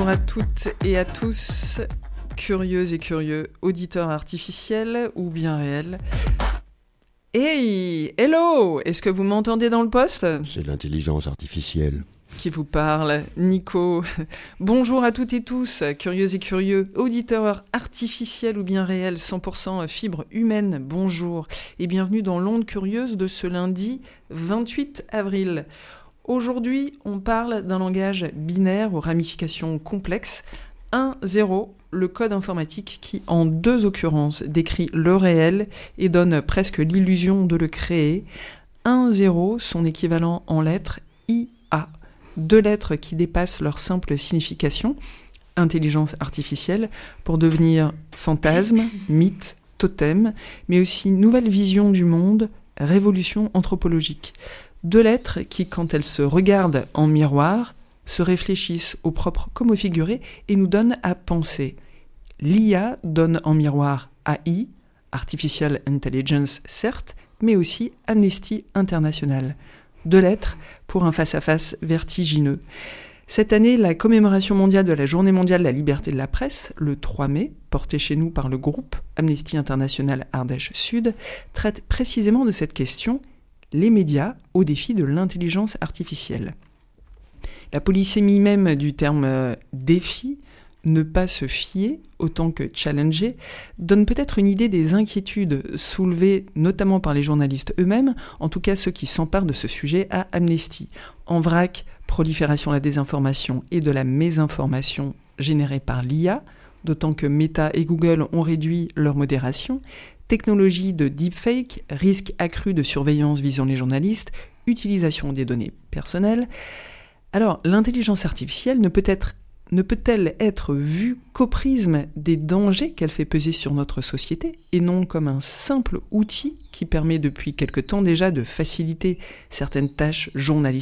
Bonjour à toutes et à tous, curieuses et curieux, auditeurs artificiels ou bien réels. Hey, hello, est-ce que vous m'entendez dans le poste ? C'est l'intelligence artificielle. Qui vous parle, Nico. Bonjour à toutes et tous, curieuses et curieux, auditeurs artificiels ou bien réels, 100% fibre humaine, bonjour. Et bienvenue dans l'onde curieuse de ce lundi 28 avril. Aujourd'hui, on parle d'un langage binaire aux ramifications complexes. 1-0, le code informatique qui, en deux occurrences, décrit le réel et donne presque l'illusion de le créer. 1-0, son équivalent en lettres, IA. Deux lettres qui dépassent leur simple signification, intelligence artificielle, pour devenir fantasme, mythe, totem, mais aussi nouvelle vision du monde, révolution anthropologique. Deux lettres qui, quand elles se regardent en miroir, se réfléchissent au propre comme au figuré et nous donnent à penser. L'IA donne en miroir AI, Artificial Intelligence certes, mais aussi Amnesty International. Deux lettres pour un face-à-face vertigineux. Cette année, la commémoration mondiale de la Journée mondiale de la liberté de la presse, le 3 mai, portée chez nous par le groupe Amnesty International Ardèche Sud, traite précisément de cette question, les médias au défi de l'intelligence artificielle. La polysémie même du terme défi, ne pas se fier autant que challenger, donne peut-être une idée des inquiétudes soulevées notamment par les journalistes eux-mêmes, en tout cas ceux qui s'emparent de ce sujet à Amnesty. En vrac, prolifération de la désinformation et de la mésinformation générée par l'IA, d'autant que Meta et Google ont réduit leur modération, technologie de deepfake, risque accru de surveillance visant les journalistes, utilisation des données personnelles. Alors, l'intelligence artificielle ne peut-elle être vue qu'au prisme des dangers qu'elle fait peser sur notre société et non comme un simple outil qui permet depuis quelque temps déjà de faciliter certaines tâches journalistiques ?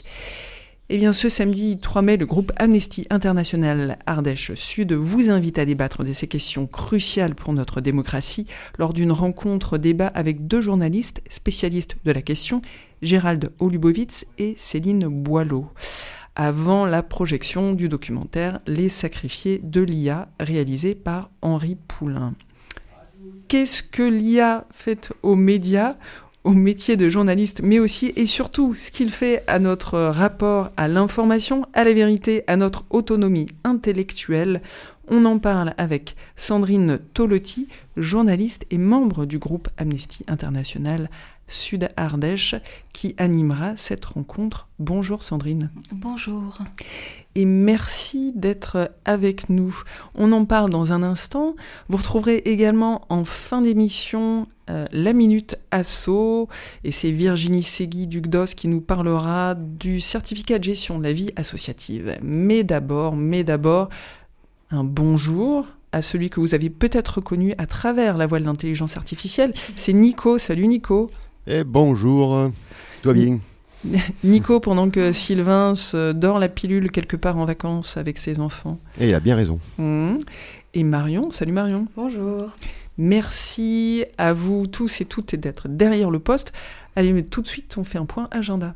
Eh bien, ce samedi 3 mai, le groupe Amnesty International Ardèche Sud vous invite à débattre de ces questions cruciales pour notre démocratie lors d'une rencontre débat avec deux journalistes spécialistes de la question, Gérald Olubowitz et Céline Boileau, avant la projection du documentaire « Les sacrifiés de l'IA » réalisé par Henri Poulain. Qu'est-ce que l'IA fait aux médias, au métier de journaliste, mais aussi et surtout ce qu'il fait à notre rapport à l'information, à la vérité, à notre autonomie intellectuelle? On en parle avec Sandrine Tolotti, journaliste et membre du groupe Amnesty International Sud Ardèche, qui animera cette rencontre. Bonjour Sandrine. Bonjour. Et merci d'être avec nous. On en parle dans un instant. Vous retrouverez également en fin d'émission la Minute Asso, et c'est Virginie Segui-Dugdos qui nous parlera du certificat de gestion de la vie associative. Mais d'abord, un bonjour à celui que vous avez peut-être reconnu à travers la voix de l'intelligence artificielle. C'est Nico. Salut Nico. Eh bonjour, toi bien. Nico, pendant que Sylvain se dort la pilule quelque part en vacances avec ses enfants. Et il a bien raison. Et Marion, salut Marion. Bonjour. Merci à vous tous et toutes d'être derrière le poste. Allez, mais tout de suite, on fait un point agenda.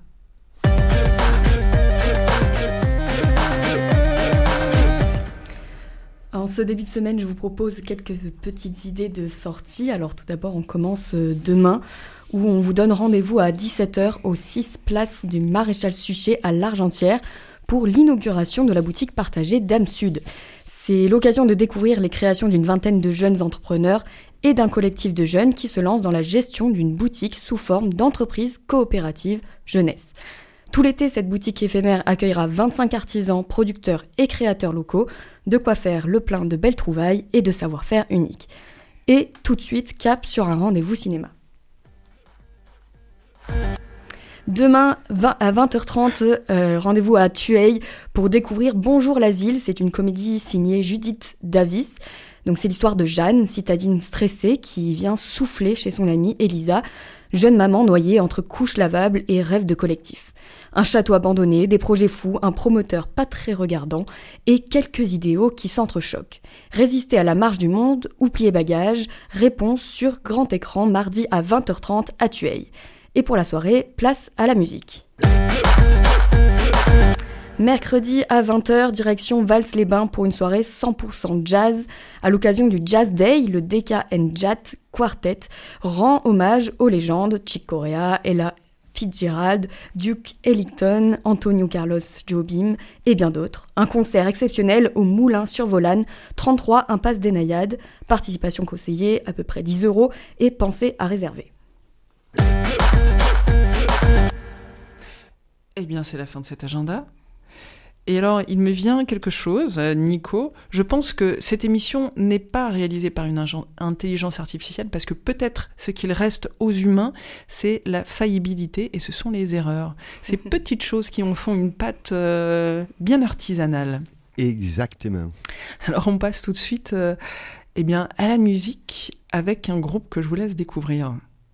En ce début de semaine, je vous propose quelques petites idées de sortie. Alors tout d'abord, on commence demain, où on vous donne rendez-vous à 17h au 6 place du Maréchal Suchet à l'Argentière pour l'inauguration de la boutique partagée Dame Sud. C'est l'occasion de découvrir les créations d'une vingtaine de jeunes entrepreneurs et d'un collectif de jeunes qui se lancent dans la gestion d'une boutique sous forme d'entreprise coopérative jeunesse. Tout l'été, cette boutique éphémère accueillera 25 artisans, producteurs et créateurs locaux, de quoi faire le plein de belles trouvailles et de savoir-faire unique. Et tout de suite, cap sur un rendez-vous cinéma. Demain, à 20h30, rendez-vous à Tueil pour découvrir Bonjour l'asile. C'est une comédie signée Judith Davis. Donc c'est l'histoire de Jeanne, citadine stressée, qui vient souffler chez son amie Elisa, jeune maman noyée entre couches lavables et rêves de collectif. Un château abandonné, des projets fous, un promoteur pas très regardant et quelques idéaux qui s'entrechoquent. Résister à la marche du monde ou plier bagages, réponse sur grand écran mardi à 20h30 à Tueil. Et pour la soirée, place à la musique. Mercredi à 20h, direction Vals-les-Bains pour une soirée 100% jazz. À l'occasion du Jazz Day, le DK & Jat Quartet rend hommage aux légendes Chick Corea, Ella Fitzgerald, Duke Ellington, Antonio Carlos Jobim et bien d'autres. Un concert exceptionnel au Moulin sur Volane, 33 impasse des Naïades. Participation conseillée, à peu près 10 € et pensez à réserver. Eh bien, c'est la fin de cet agenda. Et alors, il me vient quelque chose, Nico. Je pense que cette émission n'est pas réalisée par une intelligence artificielle parce que peut-être ce qu'il reste aux humains, c'est la faillibilité et ce sont les erreurs. Ces petites choses qui en font une pâte bien artisanale. Exactement. Alors, on passe tout de suite à la musique avec un groupe que je vous laisse découvrir.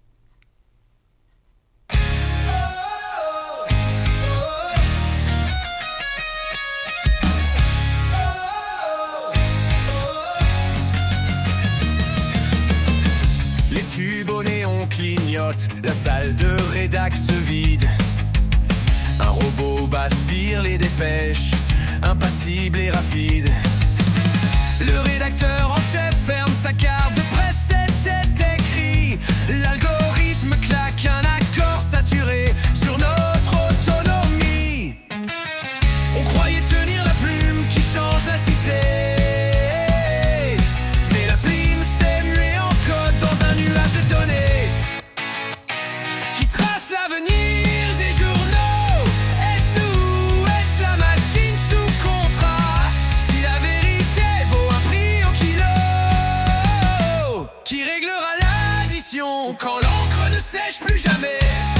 Tube au néon clignote, la salle de rédac se vide. Un robot aspire les dépêches, impassible et rapide. Le rédacteur en chef ferme sa carte de presse, c'était écrit. L'algorithme claque un accord saturé sur notre autonomie. On croyait tenir la plume qui change la cité. Quand l'encre ne sèche plus jamais.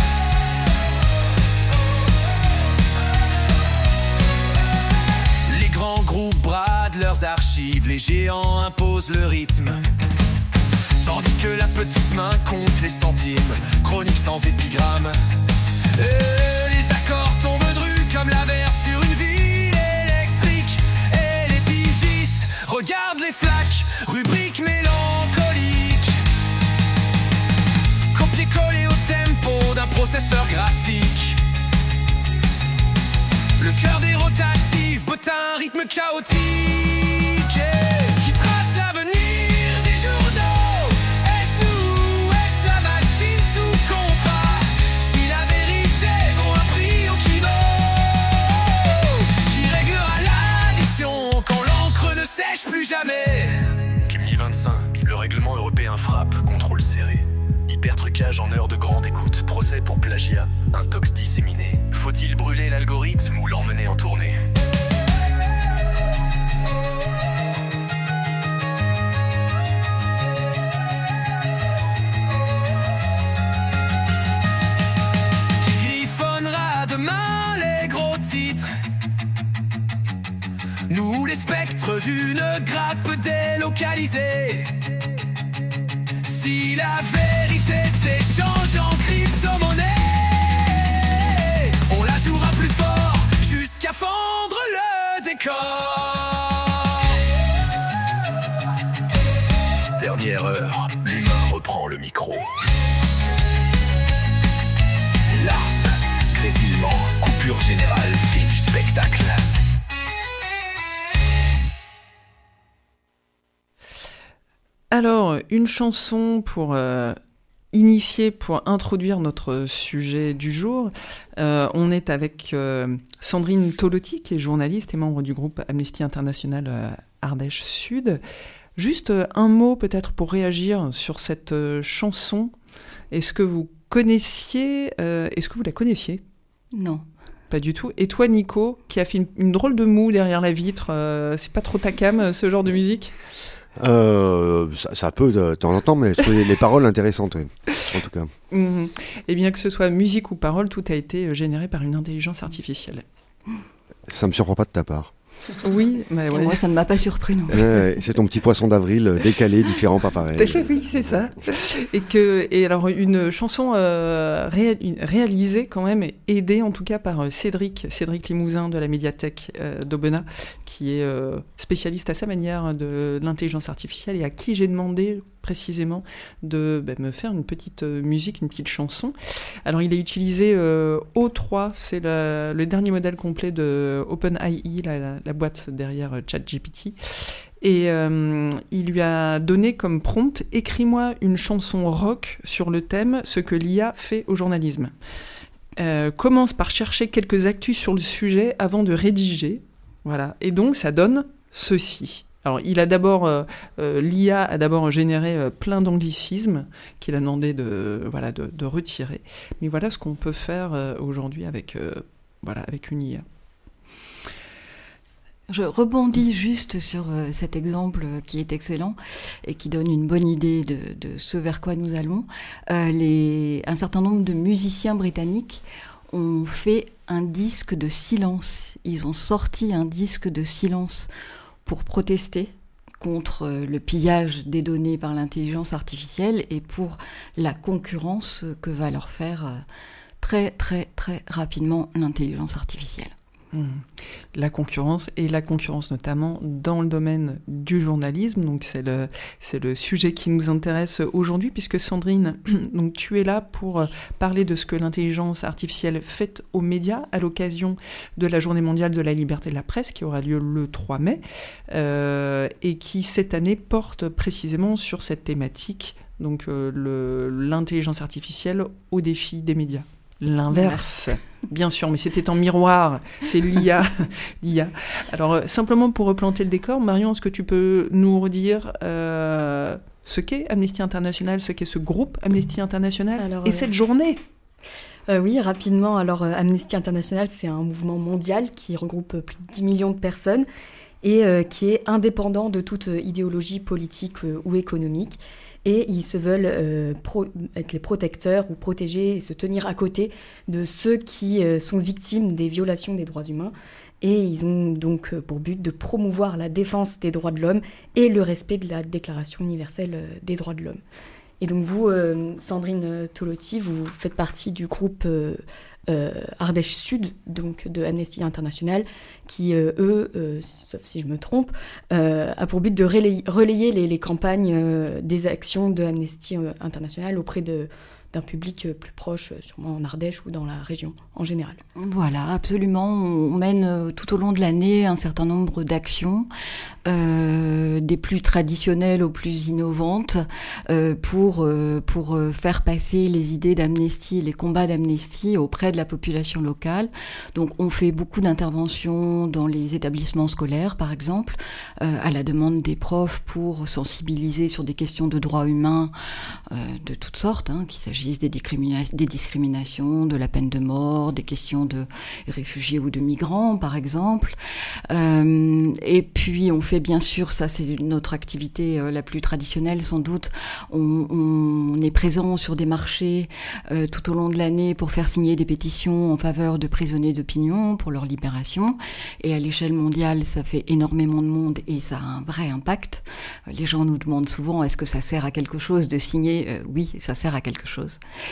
Les grands groupes bradent leurs archives, les géants imposent le rythme. Tandis que la petite main compte les centimes, chronique sans épigramme. Les accords tombent drus comme l'averse sur une ville électrique. Et les pigistes regardent les flaques, rubriques mélancoliques. Collé au tempo d'un processeur graphique. Le cœur des rotatives botte un rythme chaotique qui trace l'avenir des journaux. Est-ce nous, est-ce la machine sous contrat? Si la vérité vaut un prix au kilo, qui réglera l'addition quand l'encre ne sèche plus jamais. Kimni 25, le règlement européen frappe, contrôle serré. Hypertrucage en heure de grande écoute, procès pour plagiat, un tox disséminé. Faut-il brûler l'algorithme ou l'emmener en tournée? Qui griffonnera demain les gros titres? Nous les spectres d'une grappe délocalisée. Si la vérité s'échange en crypto-monnaie, on la jouera plus fort jusqu'à fendre le décor. Dernière heure, l'humain reprend le micro. Lars, grésillement, coupure générale, fille du spectacle. Alors, une chanson pour initier, pour introduire notre sujet du jour. On est avec Sandrine Tolotti, qui est journaliste et membre du groupe Amnesty International Ardèche Sud. Juste un mot peut-être pour réagir sur cette chanson. Est-ce que vous la connaissiez? Non. Pas du tout. Et toi, Nico, qui a fait une drôle de moue derrière la vitre, c'est pas trop ta cam, ce genre de musique? Ça peut de temps en temps, mais je trouve les paroles intéressantes, oui, en tout cas. Et bien que ce soit musique ou parole, tout a été généré par une intelligence artificielle. Ça me surprend pas de ta part. Oui, mais ouais. Moi, ça ne m'a pas surpris non. C'est ton petit poisson d'avril décalé, différent, pas pareil. Oui, c'est ça. Et alors une chanson réalisée quand même, aidée en tout cas par Cédric Limousin de la médiathèque d'Aubenas, qui est spécialiste à sa manière de l'intelligence artificielle et à qui j'ai demandé précisément de me faire une petite musique, une petite chanson. Alors il a utilisé O3, c'est le dernier modèle complet de OpenAI, la boîte derrière ChatGPT. Et il lui a donné comme prompt « Écris-moi une chanson rock sur le thème « Ce que l'IA fait au journalisme ». Commence par chercher quelques actus sur le sujet avant de rédiger. Voilà. Et donc, ça donne ceci. Alors, l'IA a d'abord généré plein d'anglicismes qu'il a demandé de retirer. Mais voilà ce qu'on peut faire aujourd'hui avec une IA. Je rebondis juste sur cet exemple qui est excellent et qui donne une bonne idée de ce vers quoi nous allons. Un certain nombre de musiciens britanniques ont fait un disque de silence. Ils ont sorti un disque de silence pour protester contre le pillage des données par l'intelligence artificielle et pour la concurrence que va leur faire très très très rapidement l'intelligence artificielle. La concurrence notamment dans le domaine du journalisme, donc c'est le sujet qui nous intéresse aujourd'hui, puisque Sandrine, donc tu es là pour parler de ce que l'intelligence artificielle fait aux médias à l'occasion de la Journée mondiale de la liberté de la presse qui aura lieu le 3 mai et qui cette année porte précisément sur cette thématique, donc l'intelligence artificielle au défi des médias. L'inverse, bien sûr, mais c'était en miroir, c'est l'IA. Alors, simplement pour replanter le décor, Marion, est-ce que tu peux nous redire ce qu'est Amnesty International, ce qu'est ce groupe Amnesty International et cette journée ? Oui, rapidement. Alors, Amnesty International, c'est un mouvement mondial qui regroupe plus de 10 millions de personnes et qui est indépendant de toute idéologie politique ou économique. Et ils se veulent être les protecteurs ou protéger et se tenir à côté de ceux qui sont victimes des violations des droits humains. Et ils ont donc pour but de promouvoir la défense des droits de l'homme et le respect de la Déclaration universelle des droits de l'homme. Et donc vous, Sandrine Tolotti, vous faites partie du groupe Ardèche Sud, donc de Amnesty International, qui, sauf si je me trompe, a pour but de relayer les campagnes des actions de Amnesty International auprès d'un public plus proche, sûrement en Ardèche ou dans la région en général. Voilà, absolument. On mène tout au long de l'année un certain nombre d'actions, des plus traditionnelles aux plus innovantes, pour faire passer les idées d'Amnesty, les combats d'Amnesty auprès de la population locale. Donc on fait beaucoup d'interventions dans les établissements scolaires, par exemple, à la demande des profs pour sensibiliser sur des questions de droits humains de toutes sortes, qu'il s'agisse des discriminations, de la peine de mort, des questions de réfugiés ou de migrants, par exemple. Et puis, on fait bien sûr, ça c'est notre activité la plus traditionnelle sans doute, on est présent sur des marchés tout au long de l'année pour faire signer des pétitions en faveur de prisonniers d'opinion pour leur libération. Et à l'échelle mondiale, ça fait énormément de monde et ça a un vrai impact. Les gens nous demandent souvent, est-ce que ça sert à quelque chose de signer ? Oui, ça sert à quelque chose.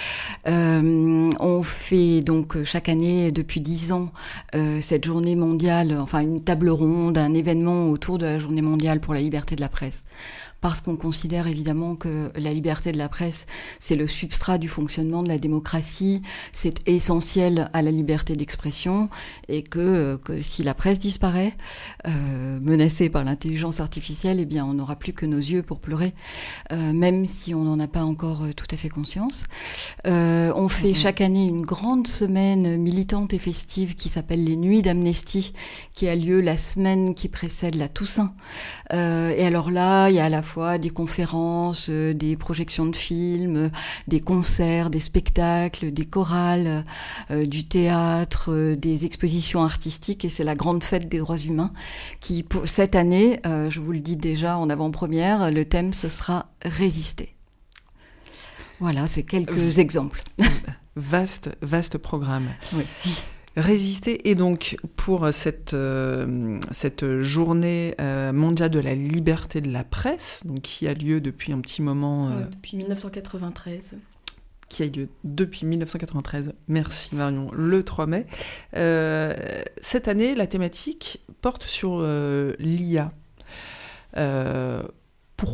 On fait donc chaque année depuis 10 ans cette journée mondiale, enfin une table ronde, un événement autour de la journée mondiale pour la liberté de la presse. Parce qu'on considère évidemment que la liberté de la presse, c'est le substrat du fonctionnement de la démocratie, c'est essentiel à la liberté d'expression, et que si la presse disparaît, menacée par l'intelligence artificielle, eh bien on n'aura plus que nos yeux pour pleurer, même si on n'en a pas encore tout à fait conscience. On fait chaque année une grande semaine militante et festive qui s'appelle les Nuits d'Amnesty, qui a lieu la semaine qui précède la Toussaint. Et alors là, il y a à la fois des conférences, des projections de films, des concerts, des spectacles, des chorales, du théâtre, des expositions artistiques, et c'est la grande fête des droits humains qui, pour cette année, je vous le dis déjà en avant-première, le thème ce sera « Résister ». Voilà, c'est quelques exemples. Vaste programme. Oui. Résister, et donc pour cette journée mondiale de la liberté de la presse, donc qui a lieu depuis un petit moment. Depuis 1993. Qui a lieu depuis 1993, merci Marion, le 3 mai. Cette année, la thématique porte sur l'IA. Pourquoi ?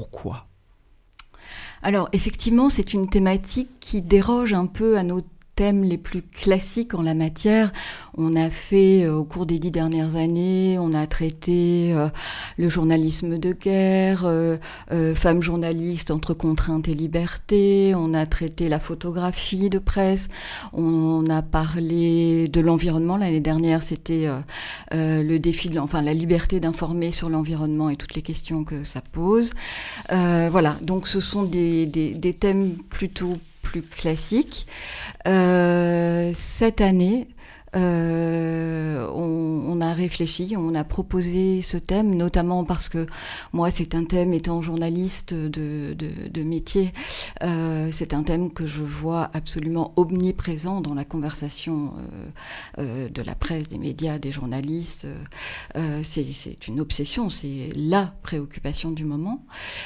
Alors, effectivement, c'est une thématique qui déroge un peu à nos thèmes les plus classiques en la matière. On a fait, au cours des 10 dernières années, on a traité le journalisme de guerre, femmes journalistes entre contraintes et liberté, on a traité la photographie de presse, on a parlé de l'environnement. L'année dernière, c'était le défi la liberté d'informer sur l'environnement et toutes les questions que ça pose. Voilà, donc ce sont des thèmes plutôt plus classique. Cette année, on a réfléchi, on a proposé ce thème, notamment parce que moi, c'est un thème, étant journaliste de métier, c'est un thème que je vois absolument omniprésent dans la conversation de la presse, des médias, des journalistes. C'est une obsession, c'est la préoccupation du moment.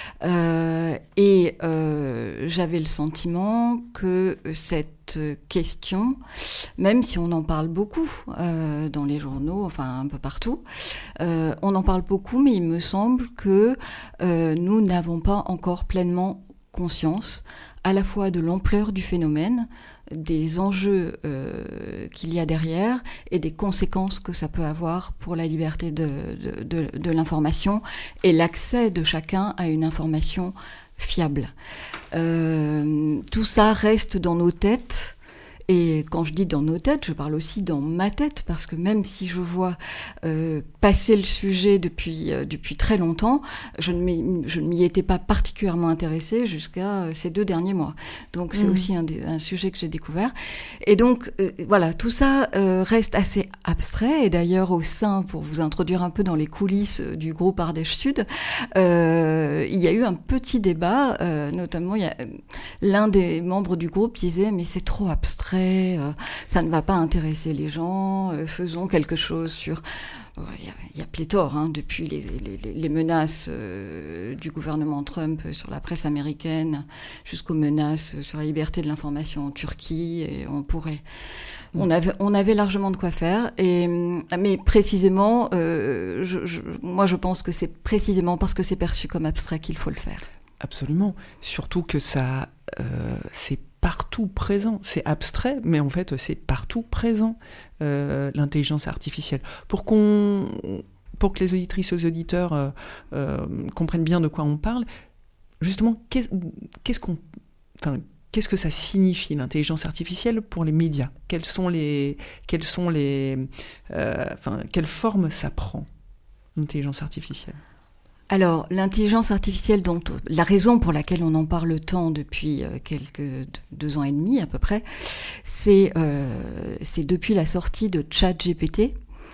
Et j'avais le sentiment que cette question, même si on en parle beaucoup dans les journaux, enfin un peu partout, on en parle beaucoup, mais il me semble que nous n'avons pas encore pleinement conscience à la fois de l'ampleur du phénomène, des enjeux qu'il y a derrière et des conséquences que ça peut avoir pour la liberté de l'information et l'accès de chacun à une information fiable. Tout ça reste dans nos têtes. Et quand je dis dans nos têtes, je parle aussi dans ma tête, parce que même si je vois passer le sujet depuis très longtemps, je ne m'y étais pas particulièrement intéressée jusqu'à ces 2 derniers mois. Donc c'est aussi un sujet que j'ai découvert. Et donc voilà, tout ça reste assez abstrait. Et d'ailleurs, au sein, pour vous introduire un peu dans les coulisses du groupe Ardèche Sud, il y a eu un petit débat, notamment l'un des membres du groupe disait « mais c'est trop abstrait, ça ne va pas intéresser les gens, faisons quelque chose sur... » Il y a pléthore, depuis les menaces du gouvernement Trump sur la presse américaine jusqu'aux menaces sur la liberté de l'information en Turquie, et on avait largement de quoi faire. Mais précisément, moi je pense que c'est précisément parce que c'est perçu comme abstrait qu'il faut le faire. Absolument, surtout que ça, c'est partout présent. C'est abstrait, mais en fait, c'est partout présent, l'intelligence artificielle. Pour que les auditrices et les auditeurs comprennent bien de quoi on parle, justement, qu'est-ce que ça signifie, l'intelligence artificielle, pour les médias ? Quelle forme ça prend, l'intelligence artificielle ? Alors, l'intelligence artificielle, la raison pour laquelle on en parle tant depuis 2 ans et demi à peu près, c'est depuis la sortie de ChatGPT.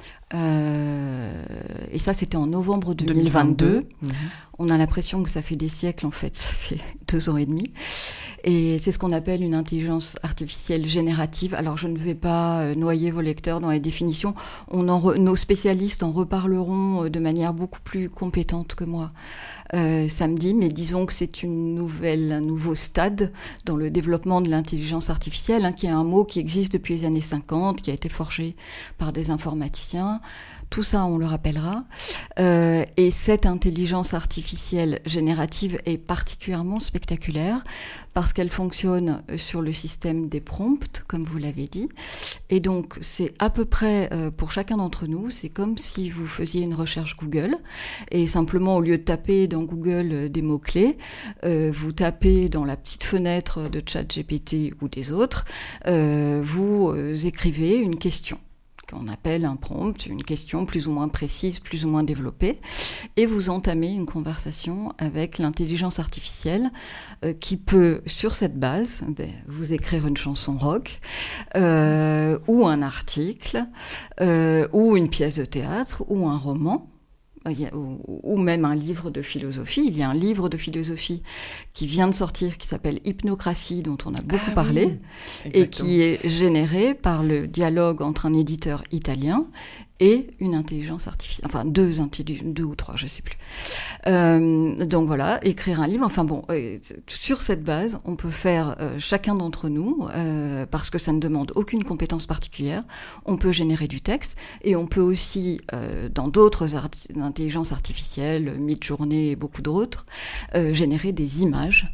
Et ça, c'était en novembre 2022. On a l'impression que ça fait des siècles, en fait, ça fait 2 ans et demi. Et c'est ce qu'on appelle une intelligence artificielle générative. Alors, je ne vais pas noyer vos lecteurs dans les définitions. Nos spécialistes en reparleront de manière beaucoup plus compétente que moi samedi. Mais disons que c'est un nouveau stade dans le développement de l'intelligence artificielle, qui est un mot qui existe depuis les années 50, qui a été forgé par des informaticiens. Tout ça, on le rappellera. Et cette intelligence artificielle générative est particulièrement spectaculaire parce qu'elle fonctionne sur le système des prompts, comme vous l'avez dit. Et donc, c'est à peu près, pour chacun d'entre nous, c'est comme si vous faisiez une recherche Google. Et simplement, au lieu de taper dans Google des mots-clés, vous tapez dans la petite fenêtre de ChatGPT ou des autres, vous écrivez une question qu'on appelle un prompt, une question plus ou moins précise, plus ou moins développée, et vous entamez une conversation avec l'intelligence artificielle qui peut, sur cette base, vous écrire une chanson rock, ou un article, ou une pièce de théâtre, ou un roman, ou même un livre de philosophie. Il y a un livre de philosophie qui vient de sortir, qui s'appelle Hypnocratie, dont on a beaucoup parlé, et qui est généré par le dialogue entre un éditeur italien et une intelligence artificielle, enfin 2 ou 3, je sais plus. Donc voilà, écrire un livre, enfin bon, sur cette base, on peut faire, chacun d'entre nous, parce que ça ne demande aucune compétence particulière, on peut générer du texte, et on peut aussi, dans d'autres intelligences artificielles, Midjourney et beaucoup d'autres, générer des images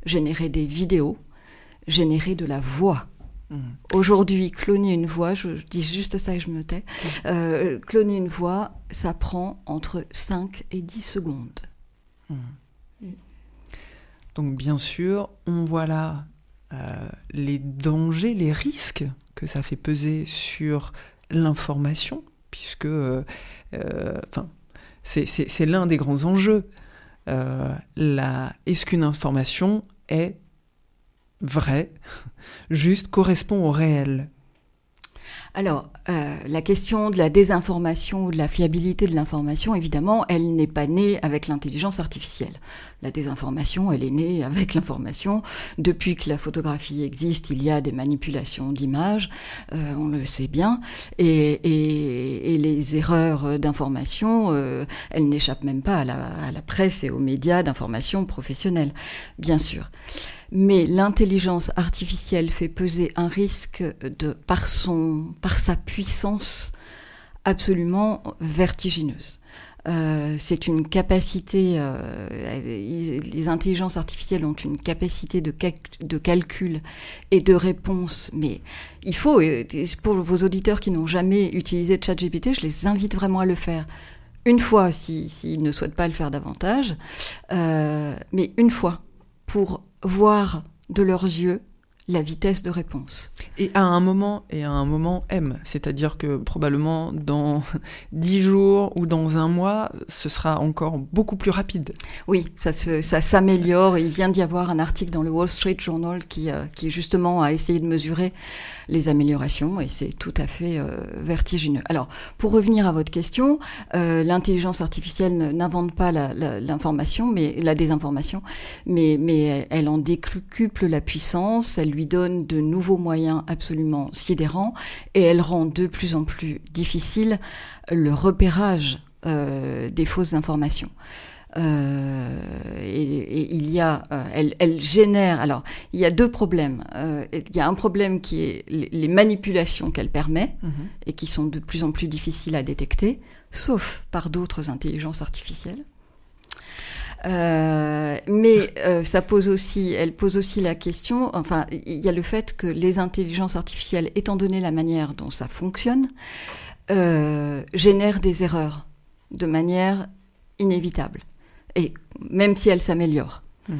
générer des vidéos, générer de la voix. Aujourd'hui, cloner une voix, je dis juste ça et je me tais, cloner une voix, ça prend entre 5 et 10 secondes. Donc bien sûr, on voit là les dangers, les risques que ça fait peser sur l'information, puisque c'est l'un des grands enjeux. Est-ce qu'une information est vraie, juste, correspond au réel ? Alors, la question de la désinformation ou de la fiabilité de l'information, évidemment, elle n'est pas née avec l'intelligence artificielle. La désinformation, elle est née avec l'information. Depuis que la photographie existe, il y a des manipulations d'images, on le sait bien, et les erreurs d'information, elles n'échappent même pas à la presse et aux médias d'information professionnelle, bien sûr. Mais l'intelligence artificielle fait peser un risque par sa puissance absolument vertigineuse. C'est une capacité, les intelligences artificielles ont une capacité de calcul et de réponse, mais il faut, pour vos auditeurs qui n'ont jamais utilisé ChatGPT, je les invite vraiment à le faire. Une fois, s'ils ne souhaitent pas le faire davantage, mais une fois, pour voir de leurs yeux la vitesse de réponse. Et à un moment M, c'est-à-dire que probablement dans 10 jours ou dans un mois, ce sera encore beaucoup plus rapide. Oui, ça s'améliore. Il vient d'y avoir un article dans le Wall Street Journal qui justement a essayé de mesurer les améliorations, et c'est tout à fait vertigineux. Alors, pour revenir à votre question, l'intelligence artificielle n'invente pas l'information, mais la désinformation, mais elle en décuple la puissance, elle lui donne de nouveaux moyens absolument sidérants, et elle rend de plus en plus difficile le repérage des fausses informations. Et il y a, elle génère. Alors, il y a deux problèmes. Il y a un problème qui est les manipulations qu'elle permet et qui sont de plus en plus difficiles à détecter, sauf par d'autres intelligences artificielles. Mais elle pose aussi la question. Enfin, il y a le fait que les intelligences artificielles, étant donné la manière dont ça fonctionne, génèrent des erreurs de manière inévitable. Et même si elle s'améliore.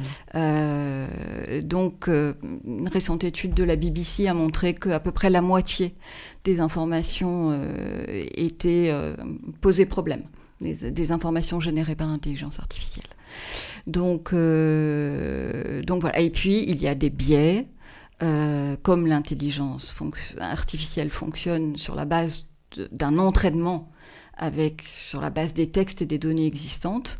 Donc, une récente étude de la BBC a montré qu'à peu près la moitié des informations posaient problème, des informations générées par intelligence artificielle. Donc voilà. Et puis, il y a des biais, comme l'intelligence artificielle fonctionne sur la base d'un entraînement sur la base des textes et des données existantes,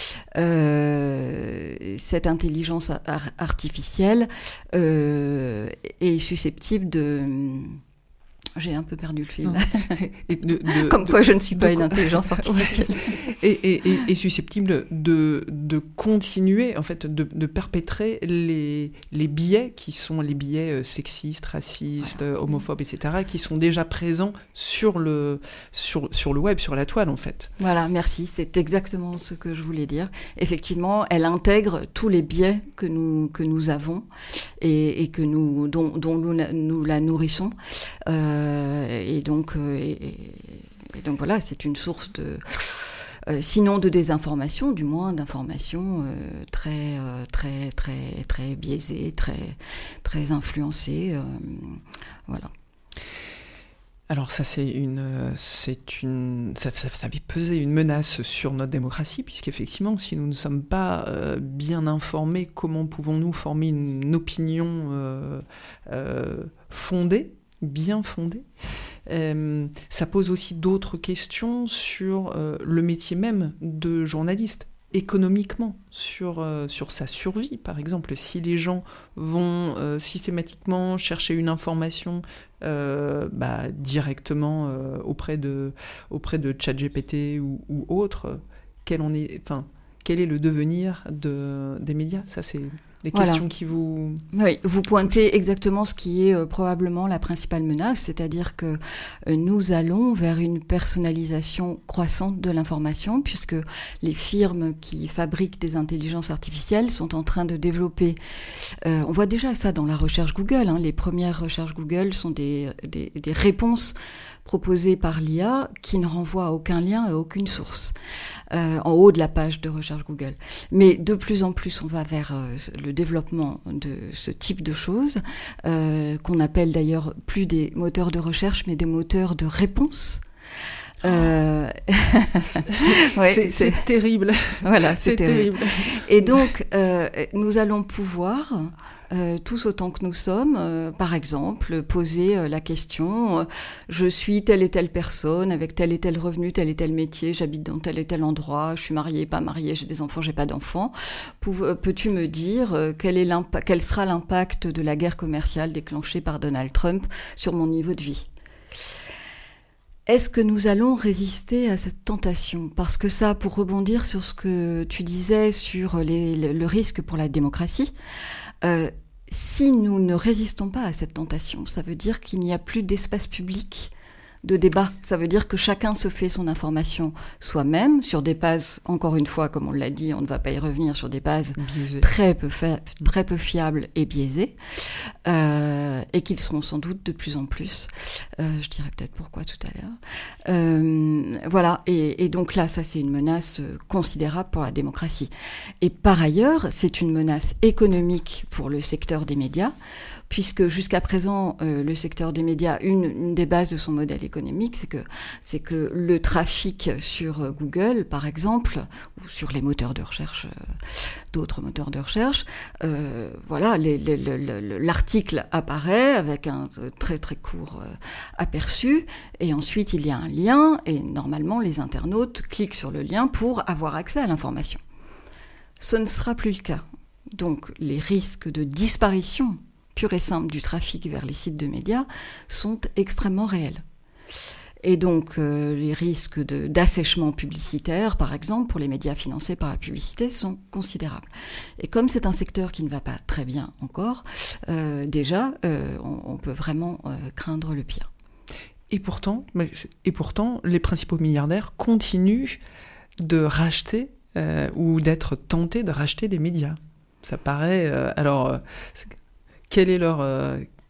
cette intelligence artificielle est susceptible de... J'ai un peu perdu le fil. Comme quoi je ne suis pas une intelligence artificielle. Et susceptible de continuer, en fait, de perpétrer les biais qui sont les biais sexistes, racistes, homophobes, etc., qui sont déjà présents sur le web, sur la toile, en fait. Voilà, merci. C'est exactement ce que je voulais dire. Effectivement, elle intègre tous les biais que nous avons et dont nous la nourrissons. Et donc voilà, c'est une source de, sinon de désinformation, du moins d'information très biaisée, très influencée, voilà. Alors ça, ça fait peser une menace sur notre démocratie, puisqu'effectivement, si nous ne sommes pas bien informés, comment pouvons-nous former une opinion bien fondée. Ça pose aussi d'autres questions sur le métier même de journaliste, économiquement, sur sa survie, par exemple. Si les gens vont systématiquement chercher une information directement auprès de ChatGPT ou autre, quel est le devenir des médias ? Ça, c'est des questions qui vous... Oui, vous pointez exactement ce qui est probablement la principale menace, c'est-à-dire que nous allons vers une personnalisation croissante de l'information, puisque les firmes qui fabriquent des intelligences artificielles sont en train de développer... on voit déjà ça dans la recherche Google, hein. Les premières recherches Google sont des réponses proposées par l'IA qui ne renvoient à aucun lien et à aucune source, en haut de la page de recherche Google. Mais de plus en plus, on va vers le développement de ce type de choses, qu'on appelle d'ailleurs plus des moteurs de recherche, mais des moteurs de réponse. Ouais, c'est terrible. Voilà, c'est terrible. Et donc, nous allons pouvoir... tous autant que nous sommes, par exemple, poser la question je suis telle et telle personne, avec tel et tel revenu, tel et tel métier, j'habite dans tel et tel endroit, je suis mariée, pas mariée, j'ai des enfants, j'ai pas d'enfants. Peux-tu me dire quel sera l'impact de la guerre commerciale déclenchée par Donald Trump sur mon niveau de vie ? Est-ce que nous allons résister à cette tentation ? Parce que ça, pour rebondir sur ce que tu disais sur le risque pour la démocratie, si nous ne résistons pas à cette tentation, ça veut dire qu'il n'y a plus d'espace public de débat. Ça veut dire que chacun se fait son information soi-même, sur des bases, encore une fois, comme on l'a dit, on ne va pas y revenir, sur des bases très peu fiables et biaisées, et qu'ils seront sans doute de plus en plus. Je dirais peut-être pourquoi tout à l'heure. Voilà, et donc là, ça c'est une menace considérable pour la démocratie. Et par ailleurs, c'est une menace économique pour le secteur des médias, puisque jusqu'à présent, le secteur des médias, une des bases de son modèle économique, c'est que le trafic sur Google, par exemple, ou sur les moteurs de recherche, d'autres moteurs de recherche, voilà, l'article apparaît avec un très très court aperçu, et ensuite il y a un lien, et normalement les internautes cliquent sur le lien pour avoir accès à l'information. Ce ne sera plus le cas. Donc les risques de disparition pure et simple du trafic vers les sites de médias sont extrêmement réels. Et donc, les risques d'assèchement publicitaire, par exemple, pour les médias financés par la publicité, sont considérables. Et comme c'est un secteur qui ne va pas très bien encore, déjà, on peut vraiment craindre le pire. Et pourtant, les principaux milliardaires continuent de racheter ou d'être tentés de racheter des médias. Ça paraît... Quel est l'enjeu ?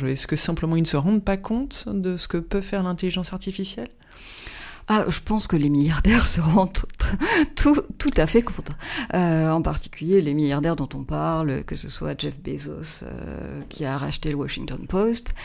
Est-ce que simplement ils ne se rendent pas compte de ce que peut faire l'intelligence artificielle ? Je pense que les milliardaires se rendent tout à fait compte. En particulier les milliardaires dont on parle, que ce soit Jeff Bezos qui a racheté le Washington Post.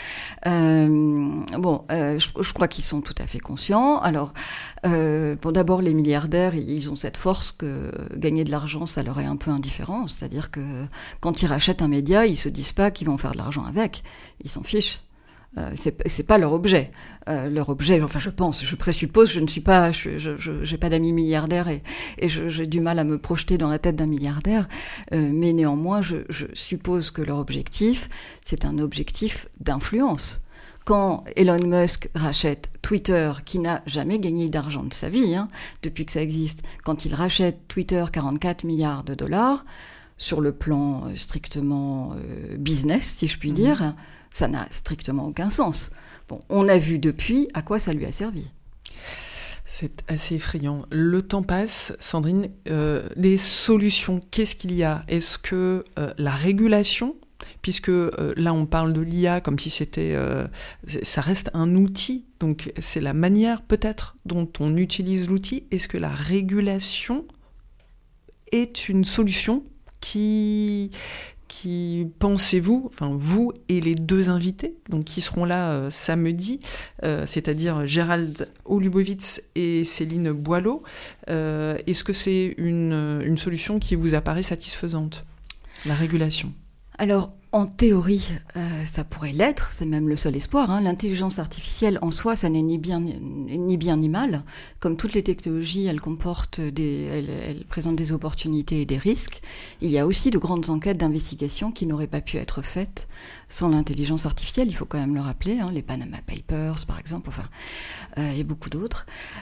Je crois qu'ils sont tout à fait conscients. Alors, d'abord les milliardaires, ils ont cette force que gagner de l'argent, ça leur est un peu indifférent. C'est-à-dire que quand ils rachètent un média, ils se disent pas qu'ils vont faire de l'argent avec. Ils s'en fichent. C'est pas leur objet. Leur objet, enfin je présuppose, j'ai pas d'amis milliardaires et j'ai du mal à me projeter dans la tête d'un milliardaire, mais néanmoins je suppose que leur objectif, c'est un objectif d'influence. Quand Elon Musk rachète Twitter, qui n'a jamais gagné d'argent de sa vie, depuis que ça existe, quand il rachète Twitter 44 milliards de dollars, sur le plan strictement business, si je puis dire, ça n'a strictement aucun sens. Bon, on a vu depuis à quoi ça lui a servi. C'est assez effrayant. Le temps passe, Sandrine. Des solutions, qu'est-ce qu'il y a ? Est-ce que la régulation, puisque là on parle de l'IA comme si c'était... ça reste un outil, donc c'est la manière peut-être dont on utilise l'outil. Est-ce que la régulation est une solution qui pensez-vous, enfin vous et les deux invités, donc qui seront là samedi, c'est-à-dire Gérald Olubowitz et Céline Boileau, est-ce que c'est une solution qui vous apparaît satisfaisante, la régulation ? Alors, En théorie, ça pourrait l'être, c'est même le seul espoir. Hein. L'intelligence artificielle en soi, ça n'est ni bien ni mal. Comme toutes les technologies, elle présente des opportunités et des risques. Il y a aussi de grandes enquêtes d'investigation qui n'auraient pas pu être faites sans l'intelligence artificielle. Il faut quand même le rappeler, hein, les Panama Papers, par exemple, et beaucoup d'autres.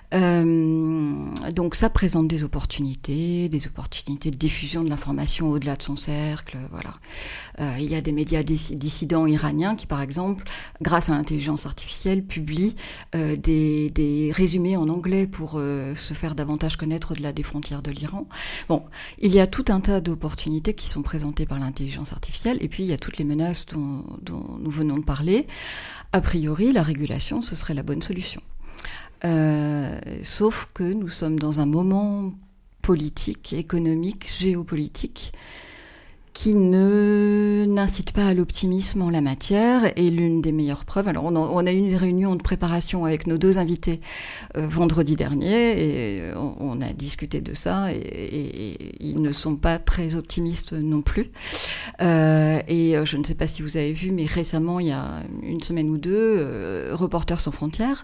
Donc ça présente des opportunités de diffusion de l'information au-delà de son cercle. Voilà. Il y a des médias dissidents iraniens qui, par exemple, grâce à l'intelligence artificielle, publient des résumés en anglais pour se faire davantage connaître au-delà des frontières de l'Iran. Bon, il y a tout un tas d'opportunités qui sont présentées par l'intelligence artificielle, et puis il y a toutes les menaces dont nous venons de parler. A priori, la régulation, ce serait la bonne solution. Sauf que nous sommes dans un moment politique, économique, géopolitique, qui n'incite pas à l'optimisme en la matière. Et l'une des meilleures preuves, alors on a eu une réunion de préparation avec nos 2 invités vendredi dernier, et on a discuté de ça, et ils ne sont pas très optimistes non plus. Et je ne sais pas si vous avez vu, mais récemment, il y a une semaine ou 2, Reporters sans frontières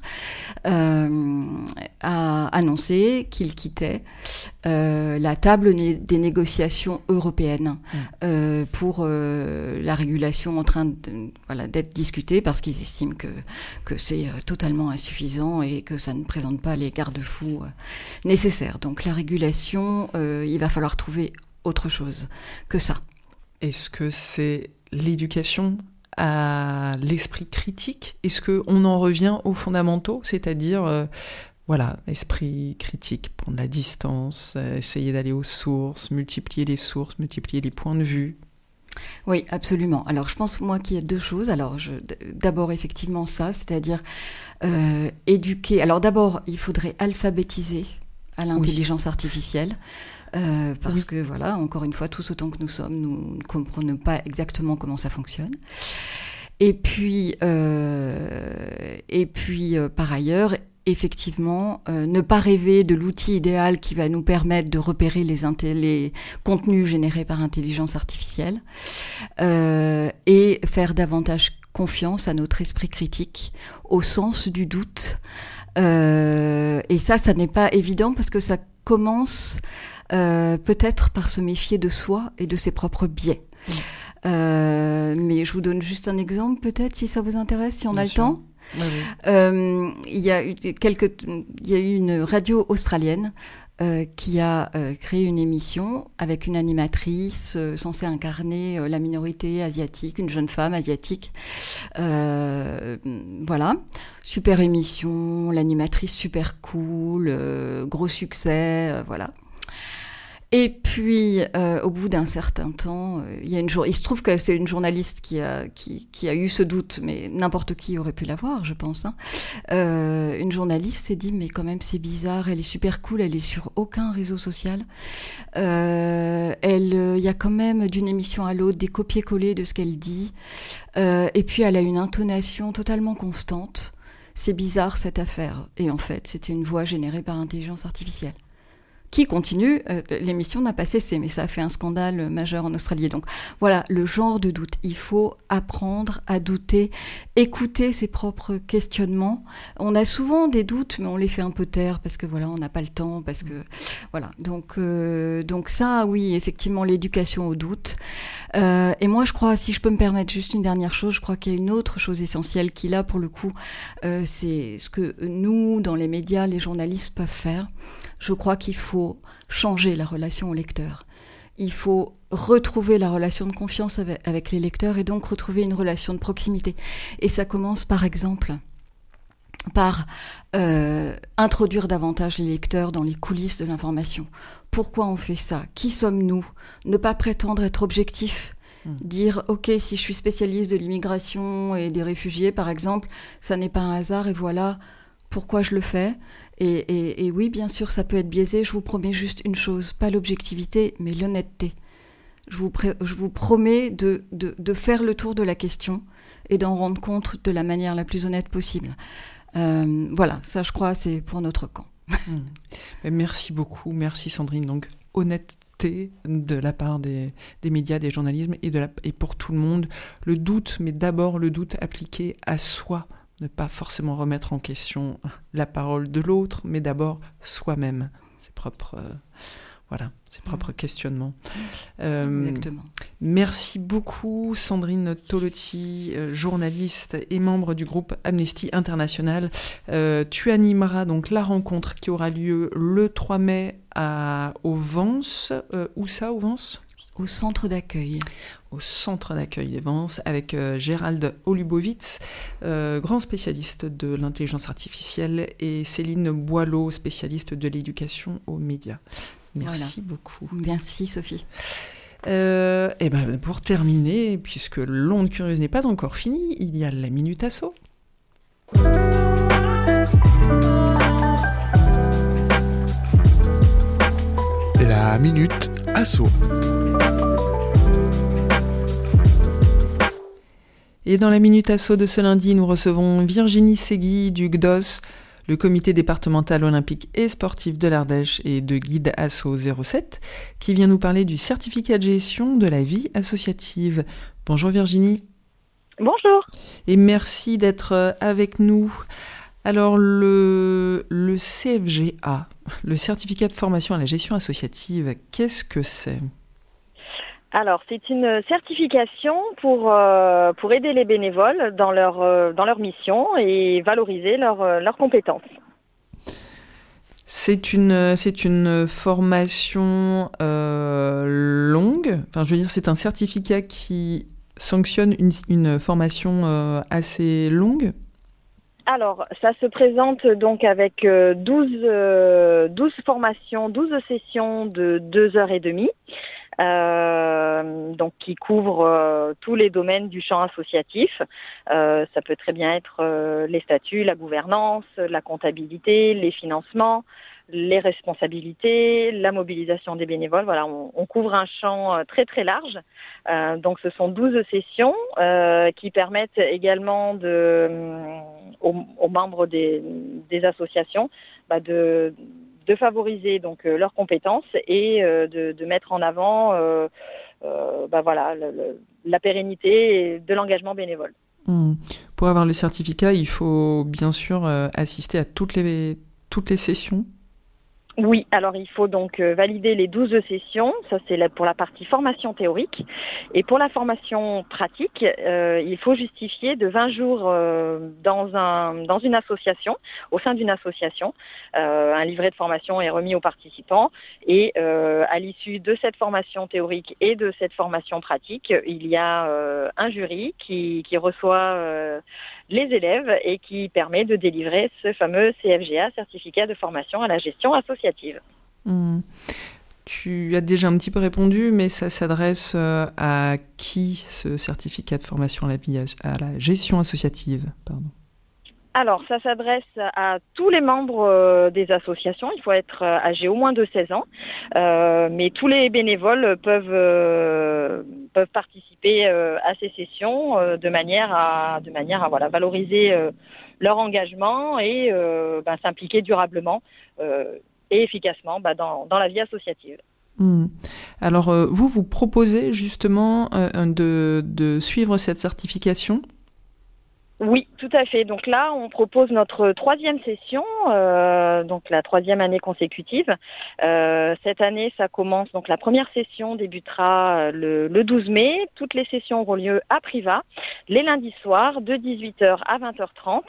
a annoncé qu'il quittait la table des négociations européennes pour la régulation en train d'être discutée, parce qu'ils estiment que c'est totalement insuffisant et que ça ne présente pas les garde-fous nécessaires. Donc la régulation, il va falloir trouver autre chose que ça. Est-ce que c'est l'éducation à l'esprit critique ? Est-ce qu'on en revient aux fondamentaux, c'est-à-dire esprit critique, prendre la distance, essayer d'aller aux sources, multiplier les points de vue ? Oui, absolument. Alors, je pense, moi, qu'il y a 2 choses. Alors, d'abord, effectivement, ça, c'est-à-dire éduquer. Alors, d'abord, il faudrait alphabétiser à l'intelligence artificielle. Parce que, voilà, encore une fois, tous autant que nous sommes, nous ne comprenons pas exactement comment ça fonctionne. Et puis par ailleurs, effectivement, ne pas rêver de l'outil idéal qui va nous permettre de repérer les contenus générés par intelligence artificielle, et faire davantage confiance à notre esprit critique, au sens du doute. Et ça n'est pas évident, parce que ça commence peut-être par se méfier de soi et de ses propres biais. Mais je vous donne juste un exemple, peut-être, si ça vous intéresse, si on a le temps. Oui. Il y a eu une radio australienne qui a créé une émission avec une animatrice censée incarner la minorité asiatique, une jeune femme asiatique. Voilà, super émission, l'animatrice super cool, gros succès, voilà. Et puis, au bout d'un certain temps, il se trouve que c'est une journaliste qui a eu ce doute, mais n'importe qui aurait pu l'avoir, je pense. Hein. Une journaliste s'est dit, mais quand même, c'est bizarre, elle est super cool, elle est sur aucun réseau social. Il y a quand même, d'une émission à l'autre, des copier-coller de ce qu'elle dit. Et puis, elle a une intonation totalement constante. C'est bizarre, cette affaire. Et en fait, c'était une voix générée par intelligence artificielle. Qui continue, l'émission n'a pas cessé, mais ça a fait un scandale majeur en Australie. Donc voilà, le genre de doute. Il faut apprendre à douter, écouter ses propres questionnements. On a souvent des doutes, mais on les fait un peu taire, parce que voilà, on n'a pas le temps, parce que voilà. Donc ça, oui, effectivement, l'éducation au doute. Et moi, je crois, si je peux me permettre juste une dernière chose, je crois qu'il y a une autre chose essentielle qui, là, pour le coup, c'est ce que nous, dans les médias, les journalistes peuvent faire. Je crois qu'il faut changer la relation au lecteur. Il faut retrouver la relation de confiance avec les lecteurs, et donc retrouver une relation de proximité. Et ça commence, par exemple, par introduire davantage les lecteurs dans les coulisses de l'information. Pourquoi on fait ça ? Qui sommes-nous ? Ne pas prétendre être objectif. Dire, ok, si je suis spécialiste de l'immigration et des réfugiés, par exemple, ça n'est pas un hasard, et voilà pourquoi je le fais. Et oui, bien sûr, ça peut être biaisé. Je vous promets juste une chose, pas l'objectivité, mais l'honnêteté. Je vous promets de faire le tour de la question et d'en rendre compte de la manière la plus honnête possible. Voilà, ça, je crois, c'est pour notre camp. Merci beaucoup. Merci, Sandrine. Donc, honnêteté d'honnêteté de la part des médias, des journalismes et pour tout le monde. Le doute, mais d'abord le doute appliqué à soi. Ne pas forcément remettre en question la parole de l'autre, mais d'abord soi-même. Ses propres questionnements. Exactement. Merci beaucoup Sandrine Tolotti, journaliste et membre du groupe Amnesty International. Tu animeras donc la rencontre qui aura lieu le 3 mai au Vence. Où ça, au Vence ? Au centre d'accueil. Au centre d'accueil des Vence, avec Gérald Olubowitz, grand spécialiste de l'intelligence artificielle, et Céline Boileau, spécialiste de l'éducation aux médias. Merci beaucoup. Merci Sophie. Et ben pour terminer, puisque l'onde curieuse n'est pas encore finie, il y a la Minute Asso. La Minute Asso. Et dans la Minute Asso de ce lundi, nous recevons Virginie Segui du GDOS, le comité départemental olympique et sportif de l'Ardèche et de Guide Asso 07, qui vient nous parler du certificat de gestion de la vie associative. Bonjour Virginie. Bonjour. Et merci d'être avec nous. Alors le CFGA, le certificat de formation à la gestion associative, qu'est-ce que c'est ? Alors, c'est une certification pour aider les bénévoles dans leur mission et valoriser leurs compétences. C'est une formation longue. Enfin, je veux dire, c'est un certificat qui sanctionne une formation assez longue. Alors, ça se présente donc avec 12 formations, 12 sessions de 2h30. Donc qui couvre tous les domaines du champ associatif. Ça peut très bien être les statuts, la gouvernance, la comptabilité, les financements, les responsabilités, la mobilisation des bénévoles. Voilà, on couvre un champ très très large. Donc ce sont 12 sessions qui permettent également aux membres des associations de favoriser donc leurs compétences et de mettre en avant la pérennité de l'engagement bénévole. Pour avoir le certificat, il faut bien sûr assister à toutes les sessions. Oui, alors il faut donc valider les 12 sessions, ça c'est pour la partie formation théorique. Et pour la formation pratique, il faut justifier de 20 jours dans une association, au sein d'une association. Un livret de formation est remis aux participants et à l'issue de cette formation théorique et de cette formation pratique, il y a un jury qui reçoit les élèves et qui permet de délivrer ce fameux CFGA, certificat de formation à la gestion associative. Tu as déjà un petit peu répondu, mais ça s'adresse à qui, ce certificat de formation à la gestion associative, pardon. Alors, ça s'adresse à tous les membres des associations. Il faut être âgé au moins de 16 ans. Mais tous les bénévoles peuvent participer à ces sessions de manière à valoriser leur engagement et s'impliquer durablement et efficacement dans la vie associative. Alors, vous proposez justement de suivre cette certification ? Oui, tout à fait. Donc là, on propose notre 3e session, donc la 3e année consécutive. Cette année, ça commence, donc la première session débutera le 12 mai. Toutes les sessions auront lieu à Privas, les lundis soirs, de 18h à 20h30.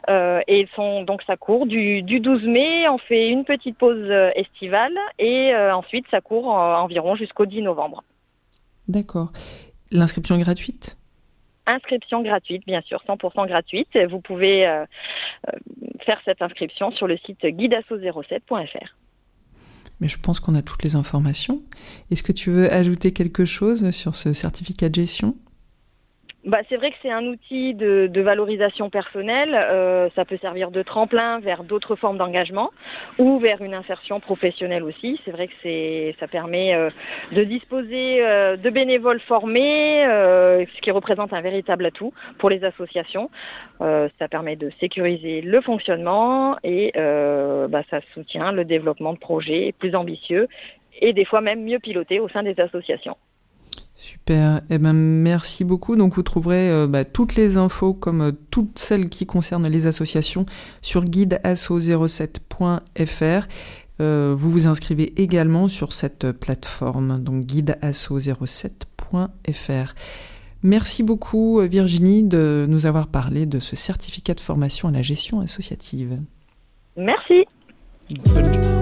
Donc ça court du 12 mai, on fait une petite pause estivale et ensuite ça court environ jusqu'au 10 novembre. D'accord. L'inscription est gratuite ? Inscription gratuite, bien sûr, 100% gratuite. Vous pouvez faire cette inscription sur le site guideasso07.fr. Mais je pense qu'on a toutes les informations. Est-ce que tu veux ajouter quelque chose sur ce certificat de gestion ? C'est vrai que c'est un outil de valorisation personnelle. Ça peut servir de tremplin vers d'autres formes d'engagement ou vers une insertion professionnelle aussi. C'est vrai que ça permet de disposer de bénévoles formés, ce qui représente un véritable atout pour les associations. Ça permet de sécuriser le fonctionnement et ça soutient le développement de projets plus ambitieux et des fois même mieux piloter au sein des associations. Super, merci beaucoup. Donc vous trouverez toutes les infos comme toutes celles qui concernent les associations sur guideasso07.fr. Vous vous inscrivez également sur cette plateforme, donc guideasso07.fr. Merci beaucoup Virginie de nous avoir parlé de ce certificat de formation à la gestion associative. Merci. Bonne journée.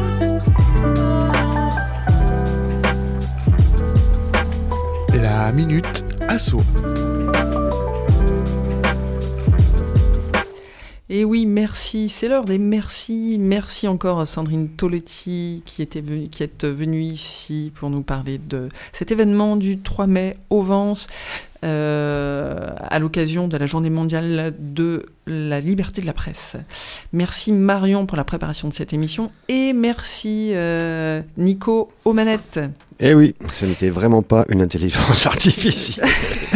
La minute asso. Et oui, merci, c'est l'heure des merci. Merci encore à Sandrine Toletti qui est venue ici pour nous parler de cet événement du 3 mai au Vence à l'occasion de la journée mondiale de la liberté de la presse. Merci Marion pour la préparation de cette émission et merci Nico aux manettes. Eh oui, ce n'était vraiment pas une intelligence artificielle.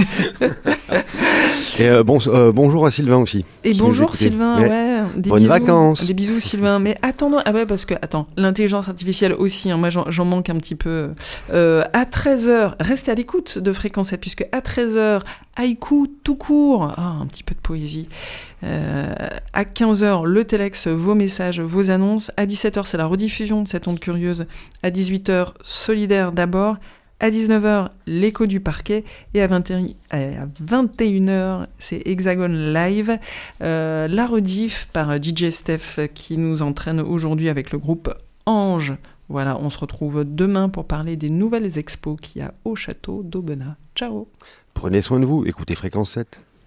Et bonjour à Sylvain aussi. Et si bonjour Sylvain, ouais. Bonnes vacances. Des bisous Sylvain. Mais attends, l'intelligence artificielle aussi, moi j'en manque un petit peu. À 13h, restez à l'écoute de Fréquence 7, puisque à 13h, haïku tout court, un petit peu de poésie. À 15h, le Telex, vos messages, vos annonces. À 17h, c'est la rediffusion de cette onde curieuse. À 18h, Solidaire d'abord. À 19h, l'écho du parquet. Et à 21h, c'est Hexagone Live. La rediff par DJ Steph qui nous entraîne aujourd'hui avec le groupe Ange. Voilà, on se retrouve demain pour parler des nouvelles expos qu'il y a au château d'Aubenas. Ciao. Prenez soin de vous, écoutez Fréquence 7.